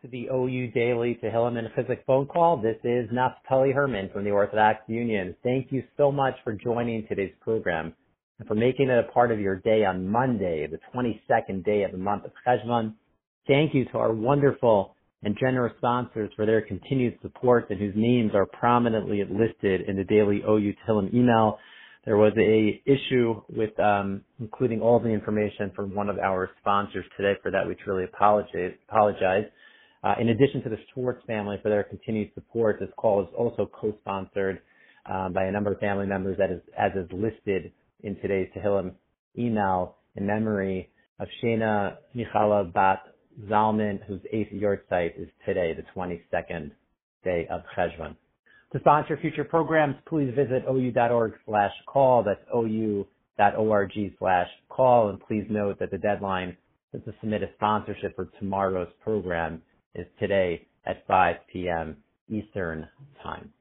to the OU Daily Tehillim and Chizuk phone call. This is Naftali Herman from the Orthodox Union. Thank you so much for joining today's program and for making it a part of your day on Monday, the 22nd day of the month of Cheshvan. Thank you to our wonderful and generous sponsors for their continued support and whose names are prominently listed in the daily OU Tehillim email. There was a issue with including all the information from one of our sponsors today. For that, we truly apologize. In addition to the Schwartz family for their continued support, this call is also co-sponsored by a number of family members as is listed in today's Tehillim email in memory of Shena Michala Bat Zalman, whose 8th yahrzeit is today, the 22nd day of Cheshvan. To sponsor future programs, please visit ou.org/call. That's ou.org/call. And please note that the deadline to submit a sponsorship for tomorrow's program is today at 5 p.m. Eastern Time.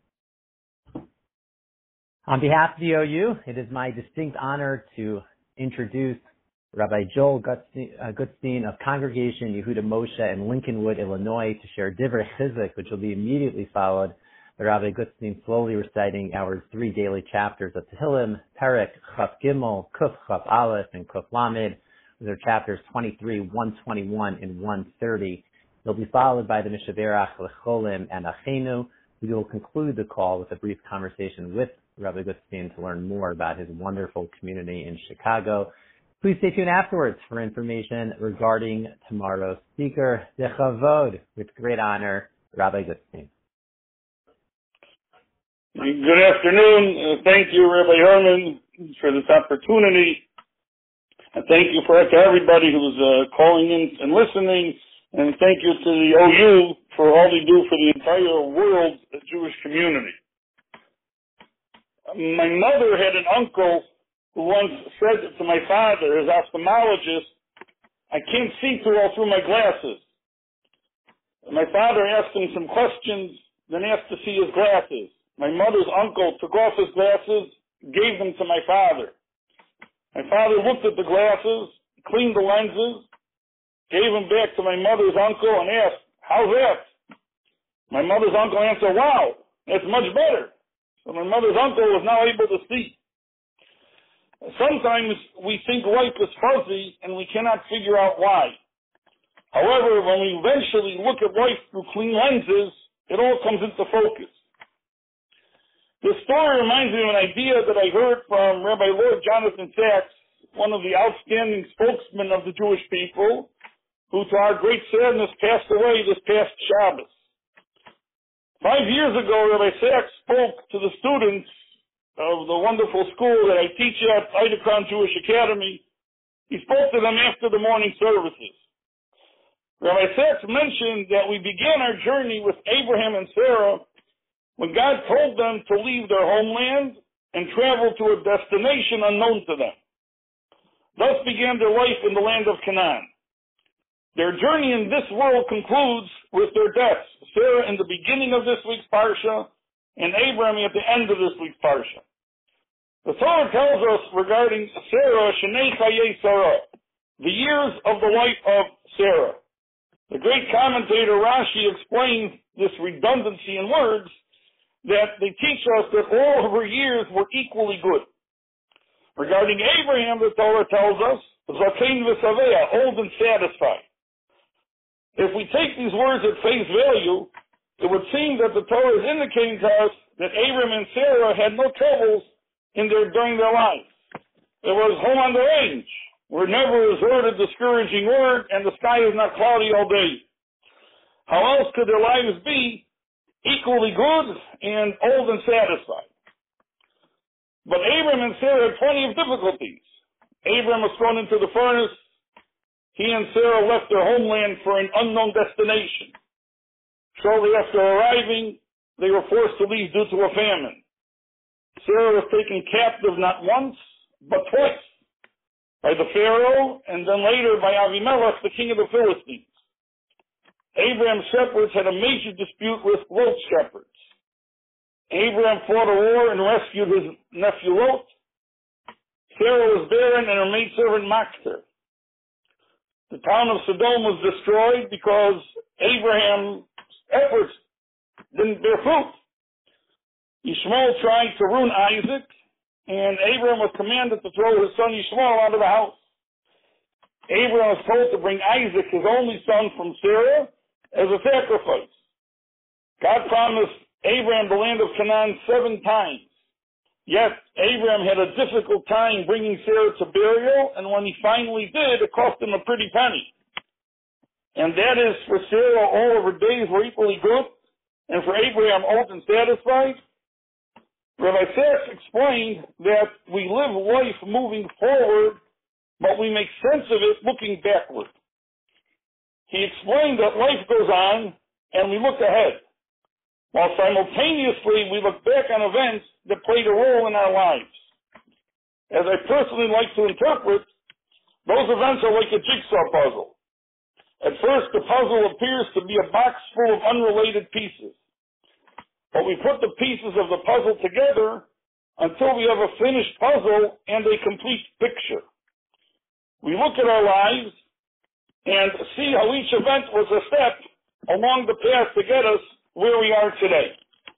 On behalf of the OU, it is my distinct honor to introduce Rabbi Joel Gutstein of Congregation Yehuda Moshe in Lincolnwood, Illinois, to share Divrei Chizuk, which will be immediately followed by Rabbi Gutstein slowly reciting our 3 daily chapters of Tehillim, Perek, Chaf Gimel, Kuf, Chaf Aleph, and Kuf Lamed. Those are chapters 23, 121, and 130. They'll be followed by the Mishaberach, Lecholim, and Achenu. We will conclude the call with a brief conversation with Rabbi Gutstein to learn more about his wonderful community in Chicago. Please stay tuned afterwards for information regarding tomorrow's speaker, Dechavod, with great honor, Rabbi Gutstein. Good afternoon. Thank you, Rabbi Herman, for this opportunity. And thank you to everybody who's calling in and listening. And thank you to the OU for all they do for the entire world Jewish community. My mother had an uncle who once said to my father, his ophthalmologist, "I can't see through my glasses." My father asked him some questions, then asked to see his glasses. My mother's uncle took off his glasses, gave them to my father. My father looked at the glasses, cleaned the lenses, gave them back to my mother's uncle and asked, "How's that?" My mother's uncle answered, "Wow, that's much better." So my mother's uncle was now able to see. Sometimes we think life is fuzzy and we cannot figure out why. However, when we eventually look at life through clean lenses, it all comes into focus. This story reminds me of an idea that I heard from Rabbi Lord Jonathan Sachs, one of the outstanding spokesmen of the Jewish people, who to our great sadness passed away this past Shabbos. 5 years ago, Rabbi Sachs spoke to the students of the wonderful school that I teach at, Eidekon Jewish Academy. He spoke to them after the morning services. Rabbi Sachs mentioned that we began our journey with Abraham and Sarah when God told them to leave their homeland and travel to a destination unknown to them. Thus began their life in the land of Canaan. Their journey in this world concludes with their deaths, Sarah in the beginning of this week's Parsha and Abraham at the end of this week's Parsha. The Torah tells us regarding Sarah, Shnei Chayei Sarah, the years of the life of Sarah. The great commentator Rashi explains this redundancy in words that they teach us that all of her years were equally good. Regarding Abraham, the Torah tells us, Zakein v'Saveh, old and satisfied. If we take these words at face value, it would seem that the Torah is indicating to us that Abraham and Sarah had no troubles during their lives. It was home on the range, where never is heard a discouraging word and the sky is not cloudy all day. How else could their lives be equally good and old and satisfied? But Abraham and Sarah had plenty of difficulties. Abraham was thrown into the furnace. He and Sarah left their homeland for an unknown destination. Shortly after arriving, they were forced to leave due to a famine. Sarah was taken captive not once, but twice, by the Pharaoh and then later by Avimelech, the king of the Philistines. Abraham's shepherds had a major dispute with Lot's shepherds. Abraham fought a war and rescued his nephew Lot. Sarah was barren and her maidservant mocked her. The town of Sodom was destroyed because Abraham's efforts didn't bear fruit. Yishmael tried to ruin Isaac, and Abraham was commanded to throw his son Yishmael out of the house. Abraham was told to bring Isaac, his only son, from Sarah as a sacrifice. God promised Abraham the land of Canaan 7 times. Yet, Abraham had a difficult time bringing Sarah to burial, and when he finally did, it cost him a pretty penny. And that is, for Sarah, all of her days were equally good, and for Abraham, old and satisfied. Rabbi Sachs explained that we live life moving forward, but we make sense of it looking backward. He explained that life goes on, and we look ahead, while simultaneously we look back on events that played a role in our lives. As I personally like to interpret, those events are like a jigsaw puzzle. At first, the puzzle appears to be a box full of unrelated pieces. But we put the pieces of the puzzle together until we have a finished puzzle and a complete picture. We look at our lives and see how each event was a step along the path to get us where we are today.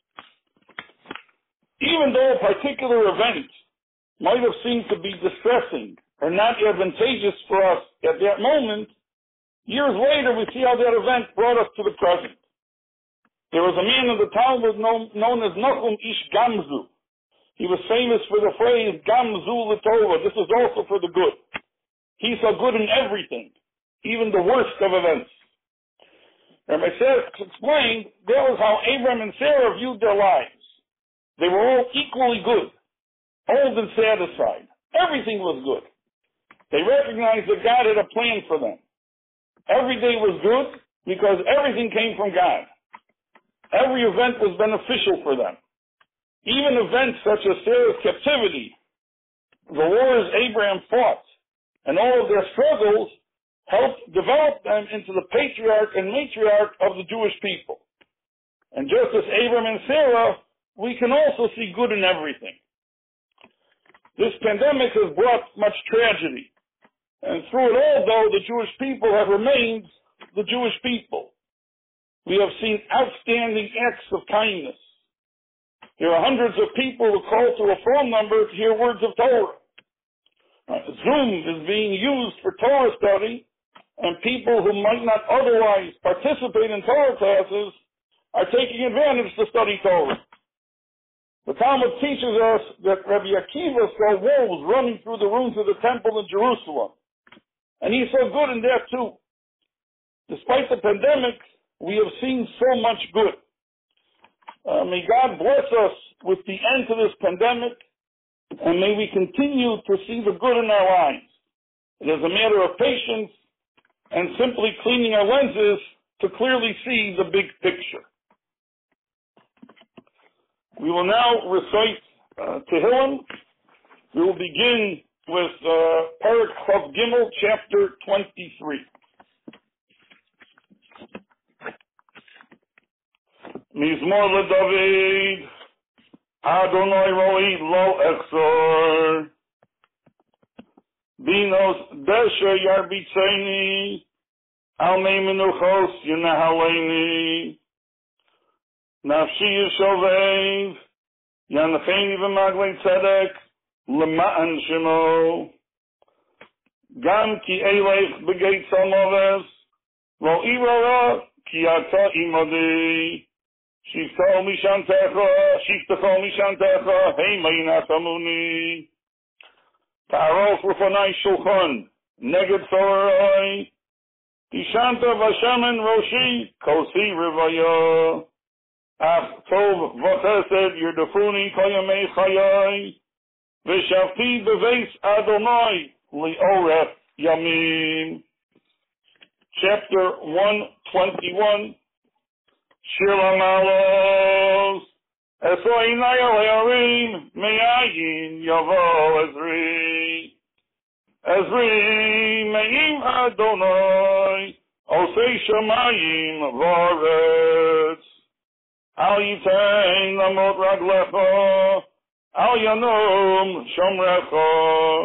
Even though a particular event might have seemed to be distressing or not advantageous for us at that moment, years later we see how that event brought us to the present. There was a man in the Talmud known as Nachum Ish Gamzu. He was famous for the phrase Gamzu L'Tova. This is also for the good. He saw good in everything, even the worst of events. Rabbi Sachs explained that was how Abraham and Sarah viewed their lives. They were all equally good, old and satisfied. Everything was good. They recognized that God had a plan for them. Every day was good because everything came from God. Every event was beneficial for them. Even events such as Sarah's captivity, the wars Abraham fought, and all of their struggles helped develop them into the patriarch and matriarch of the Jewish people. And just as Abraham and Sarah, we can also see good in everything. This pandemic has brought much tragedy. And through it all, though, the Jewish people have remained the Jewish people. We have seen outstanding acts of kindness. There are hundreds of people who call to a phone number to hear words of Torah. Zoom is being used for Torah study, and people who might not otherwise participate in Torah classes are taking advantage to study Torah. The Talmud teaches us that Rabbi Akiva saw wolves running through the rooms of the temple in Jerusalem, and he saw good in that too. Despite the pandemic, we have seen so much good. May God bless us with the end to this pandemic, and may we continue to see the good in our lives. It is a matter of patience and simply cleaning our lenses to clearly see the big picture. We will now recite Tehillim. We will begin with Parak Chav Gimel, chapter 23. Mizmor LeDavid, Adonai Roi Lo Echzor, Binos Desha Yarbitzeni, Al Mei Menuchos Yenahaleni, Nafshi Yishovev, Yanacheni V'Maglei Tzedek, L'Ma'an Shemo, Gam Ki Eilech B'Geit Salmoves, Lo Irara Ki Ata Imodi, Shifto Mishantecha, Hey Mayna Samuni, Tarof Rufanai Shulchan, Neged Sorai, Tishanta Vashaman Roshi, Kosi Rivaya, Ach Tov Vachesed Yerdafuni Koyamei Chayai, Veshafti Beves Adonai, Lioref Yamim. Chapter 121. Shir Amalos, Esoinai Alearim, Me'ayin Yavo Ezri, Me'im Adonai, Osei Shamayim Varetz, Al Yitain Lamot Raglecha, Al Yanum Shomrecha,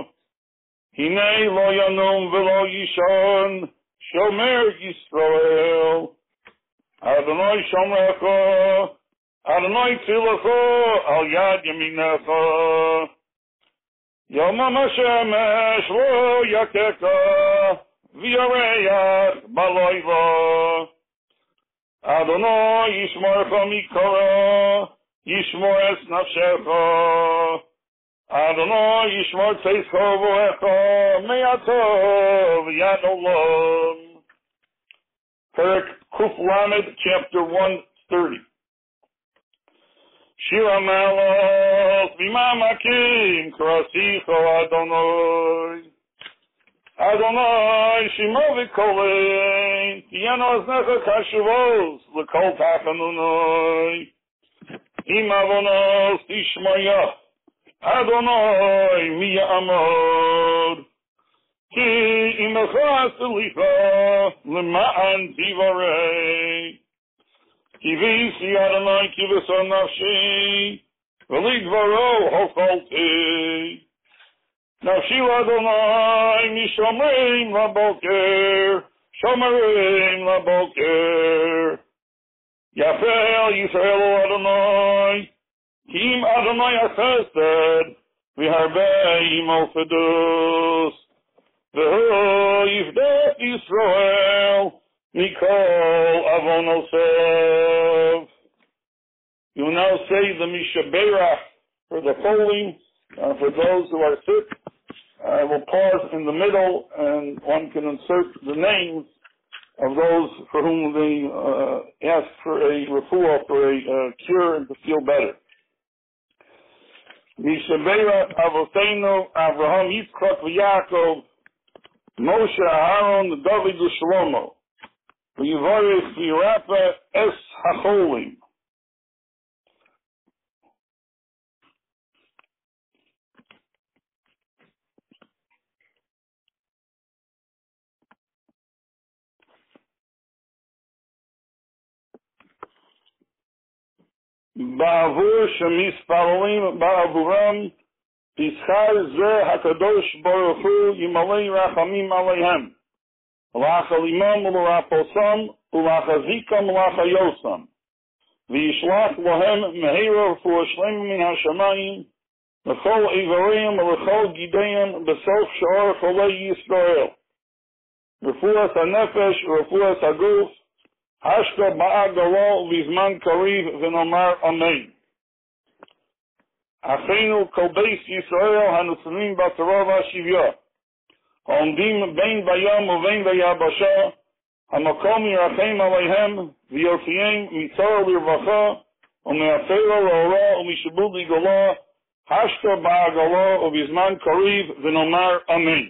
Hine Lo Yanum Velo Yishon, Shomer Yisrael, Adonai Shomecha, Adonai Tzilecha, Al Yad Yaminecha. Yomam HaShemesh Lo Yakeka, V'yareach Baloiva. Adonai Yishmorecha Mikara, Yishmor Es Nafshecha. Adonai Yishmor Tzeischa Voecha, Me'atov Yad Olam. Perek Kuf Lamed, chapter 130. Shira Malach, B'mamakim, Krasicha Adonai. Adonai, Shimo V'kolein, Tiyano Aznecha Kashuvos, L'kol Tachanunai. Im Avonos Tishmaya, Adonai, Mi Ya'amod. Ki Imecha Selicha, L'ma'an Tivarei. Ki V'isi Adonai, Ki V'son Nafshi, V'lidvaro Hokolti. Nafshi Adonai, Mishomerim Laboker, Shomerim Laboker. Yafel Yisrael Adonai, Kim Adonai Achesed, V'harbei Mofedus. V'hu Yifdeh Yisrael, Mikol Avonosev. You will now say the Mishaberach for the folding. For those who are sick, I will pause in the middle and one can insert the names of those for whom they ask for a refuah, for a cure and to feel better. Mishaberach Avoteinu, Avraham, Yitzchak, V'Yaakov, Moshe, Aaron, David, Shlomo. V'yivarech v'yirapa es hacholim. Ba'avur shemisparolim ba'avuram Pischar ze hakadosh baruch hu yimalei rachamim aleihem. Lachalimam ulaposam ulachazikam lachayosam. V'yishlach lohem mehera fu'ashlem min hashamayim l'chol ivarim l'chol gideim b'sof sha'or cholei Yisrael. Refuas hanefesh, refuas haguf, hashka ba'agalo v'zman kariv v'nomar amen. Achenu kol beis Yisrael hanutznim b'Torah v'ashivya. Ha'omdim bein bayam uvein bayabasha. Hamakom yirachem aleihem v'yotziim mitzara l'irvacha u'me'afera l'ora u'mishabud ligola hashka ba'agala u'vizman kariv v'nomar amen.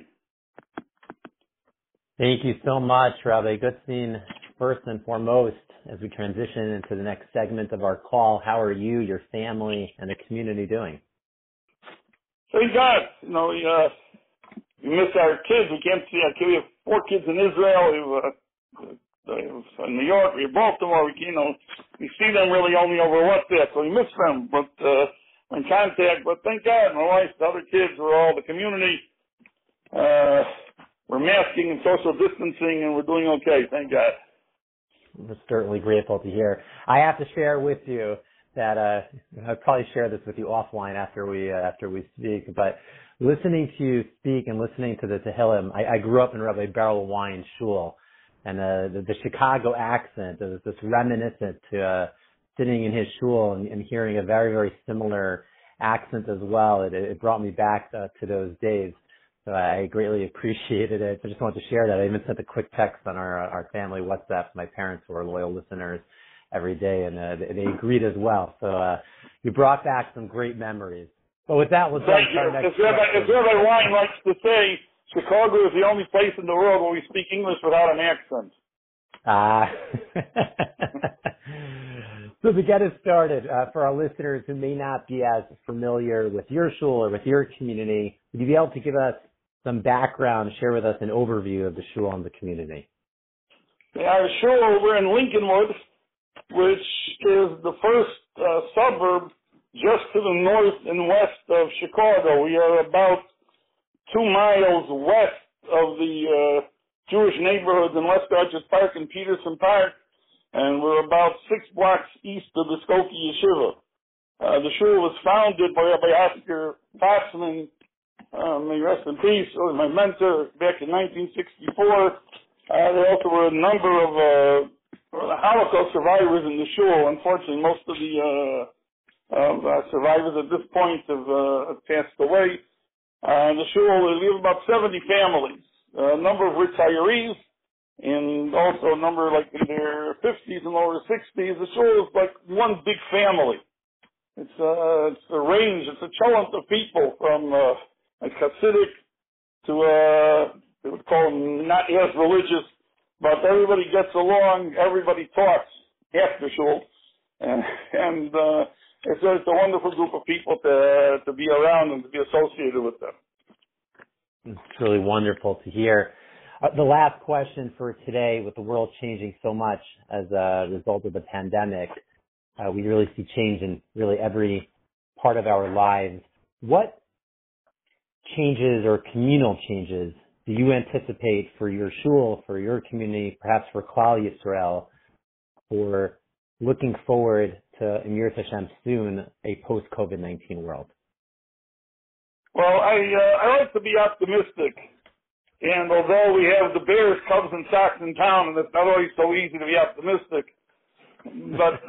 Thank you so much, Rabbi Gutzin. First and foremost, as we transition into the next segment of our call, how are you, your family, and the community doing? Thank God. You know, we miss our kids. We can't see our kids. We have 4 kids in Israel. In New York, we have Baltimore. We see them really only over WhatsApp, so we miss them. But in contact. But thank God, my wife, the other kids, we're all the community. We're masking and social distancing, and we're doing okay. Thank God. We're certainly grateful to hear. I have to share with you that I'll probably share this with you offline after we speak. But listening to you speak and listening to the Tehillim, I grew up in Rabbi Beryl Wine Shul, and the Chicago accent is this reminiscent to sitting in his shul and hearing a very, very similar accent as well. It brought me back to those days. So I greatly appreciated it. I just wanted to share that. I even sent a quick text on our family WhatsApp. My parents who are loyal listeners every day, and they agreed as well. So you brought back some great memories. But with that, we'll jump to our next question. As Rabbi Wine likes to say, Chicago is the only place in the world where we speak English without an accent. So to get us started, for our listeners who may not be as familiar with your shul or with your community, would you be able to give us some background, share with us an overview of the shul and the community? Our shul, we're in Lincolnwood, which is the first suburb just to the north and west of Chicago. We are about 2 miles west of the Jewish neighborhoods in West Dodges Park and Peterson Park, and we're about 6 blocks east of the Skokie Yeshiva. The shul was founded by Rabbi Oscar Fassman, may rest in peace, or my mentor, back in 1964. There also were a number of Holocaust survivors in the shul. Unfortunately, most of the survivors at this point have passed away. The shul, we have about 70 families, a number of retirees, and also a number like in their 50s and lower 60s. The shul is like one big family. It's a range, it's a challenge of people from like Hasidic to they would call them not as religious, but everybody gets along, everybody talks after shul, and it's a wonderful group of people to be around and to be associated with them. It's really wonderful to hear. The last question for today, with the world changing so much as a result of the pandemic, we really see change in really every part of our lives. What changes or communal changes do you anticipate for your shul, for your community, perhaps for Klal Yisrael, for looking forward to, Emir Hashem, soon, a post-COVID-19 world? Well, I like to be optimistic. And although we have the Bears, Cubs, and Sox in town, and it's not always so easy to be optimistic, but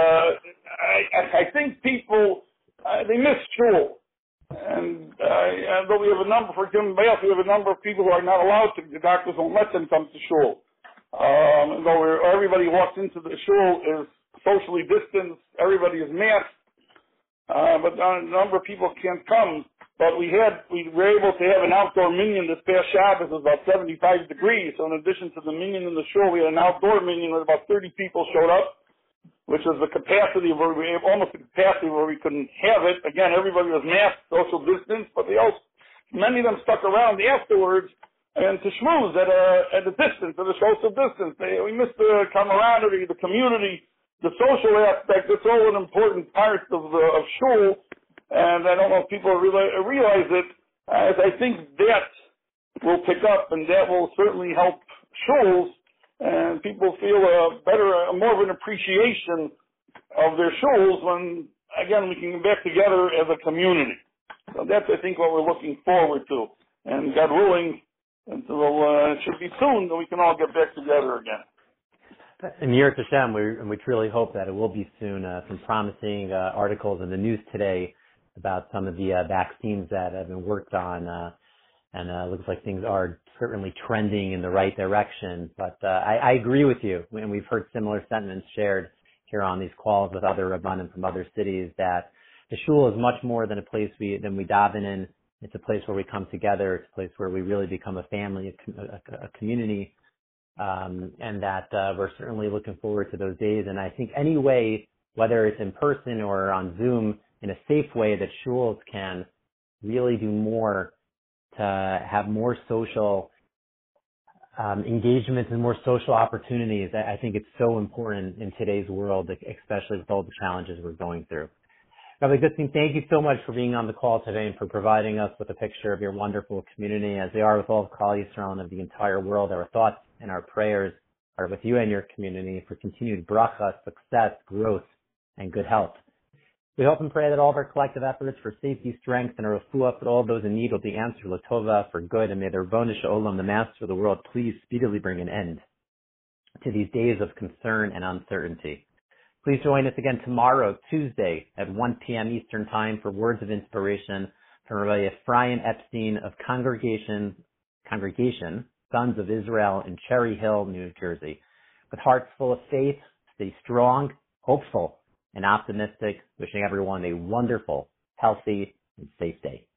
I think people, they miss shul. And though we have a number, for example, we have a number of people who are not allowed to, the doctors won't let them come to shul. Though everybody walks into the shul is socially distanced, everybody is masked, but a number of people can't come. But we were able to have an outdoor minyan this past Shabbos. It was about 75 degrees. So in addition to the minyan in the shul, we had an outdoor minyan where about 30 people showed up, which was the capacity where we almost the capacity where we couldn't have it. Again, everybody was masked, social distance, but many of them stuck around afterwards and to schmooze at a distance, at a social distance. We missed the camaraderie, the community, the social aspect. It's all an important part of shul. And I don't know if people realize it, as I think that will pick up, and that will certainly help shuls, and people feel more of an appreciation of their shuls when, again, we can get back together as a community. So that's, I think, what we're looking forward to. And God willing, it should be soon that we can all get back together again. And Emir Hashem, we truly hope that it will be soon. Some promising articles in the news today about some of the vaccines that have been worked on, and it looks like things are certainly trending in the right direction. But I agree with you, and we've heard similar sentiments shared here on these calls with other Rabbanim from other cities, that the shul is much more than a place we daven in. It's a place where we come together. It's a place where we really become a family, a community, and that we're certainly looking forward to those days. And I think any way, whether it's in person or on Zoom, in a safe way, that shuls can really do more to have more social engagements and more social opportunities. I think it's so important in today's world, especially with all the challenges we're going through. Rabbi Goodstein, thank you so much for being on the call today and for providing us with a picture of your wonderful community. As they are with all of Klal Yisrael and of the entire world, our thoughts and our prayers are with you and your community for continued bracha, success, growth, and good health. We hope and pray that all of our collective efforts for safety, strength, and a refuah for all those in need will be answered l'tova, for good, and may the Ribono Shel Olam, the Master of the world, please speedily bring an end to these days of concern and uncertainty. Please join us again tomorrow, Tuesday, at 1 p.m. Eastern Time for Words of Inspiration from Rabbi Ephraim Epstein of Congregation Sons of Israel in Cherry Hill, New Jersey. With hearts full of faith, stay strong, hopeful, and optimistic, wishing everyone a wonderful, healthy, and safe day.